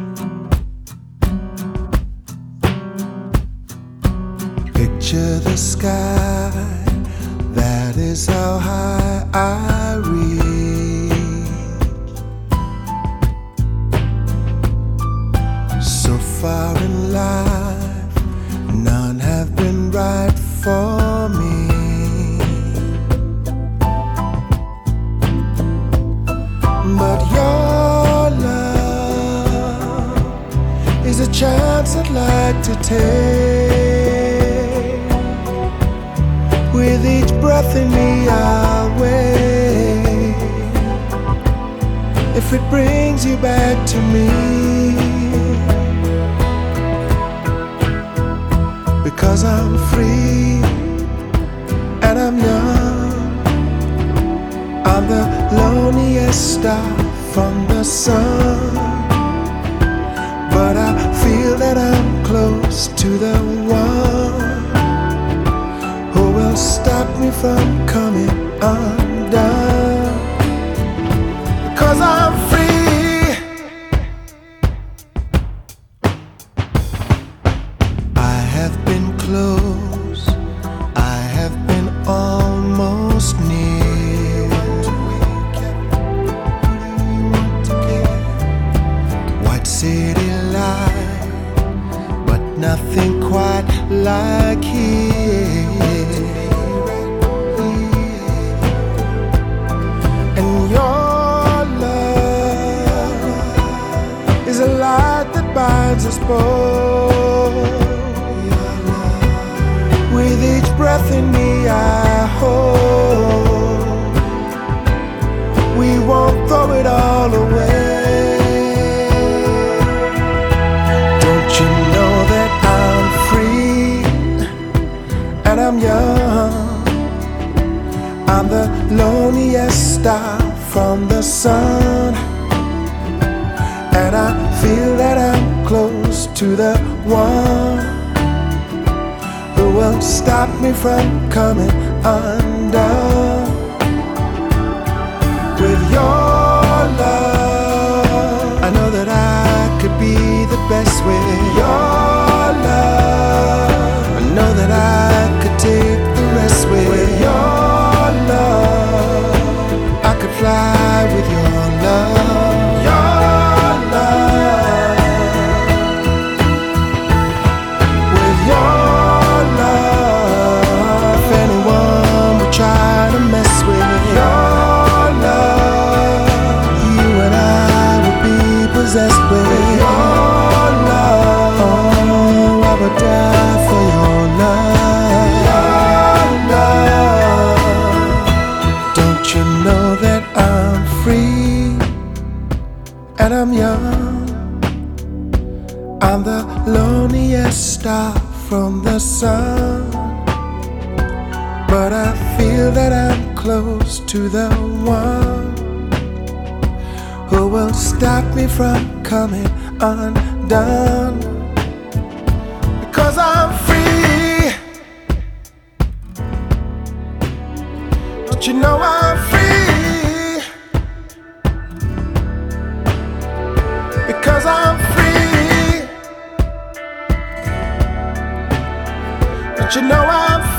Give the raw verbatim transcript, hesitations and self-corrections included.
Picture the sky, that is how high I reach. So far in life, none have been right for me. But your love is a chance I'd like to take. With each breath in me I'll wait. If it brings you back to me, because I'm free and I'm young. I'm the loneliest star from the sun, but I feel that I'm close to the one who will stop me from coming undone. Because I'm free. I have been close, I have been almost near. White city life, but nothing quite like here. And your love is a light that binds us both. With each breath in me I hold, we won't throw it all away. Don't you know that I'm free and I'm young? I'm the loneliest star from the sun, and I feel that I'm close to the one who won't stop me from coming undone. With your love, I know that I could be the best. With your love, I know that I could take the rest. With your love, I could fly with your love. Your love, with your love, if anyone would try to mess with your love, you and I would be possessed with your love. Oh, I would die for your love. Your love. Don't you know that I'm free and I'm young? I'm the loneliest star from the sun, but I feel that I'm close to the one who will stop me from coming undone. Because I'm free. Don't you know I'm free? Because I'm free. Don't you know I'm free?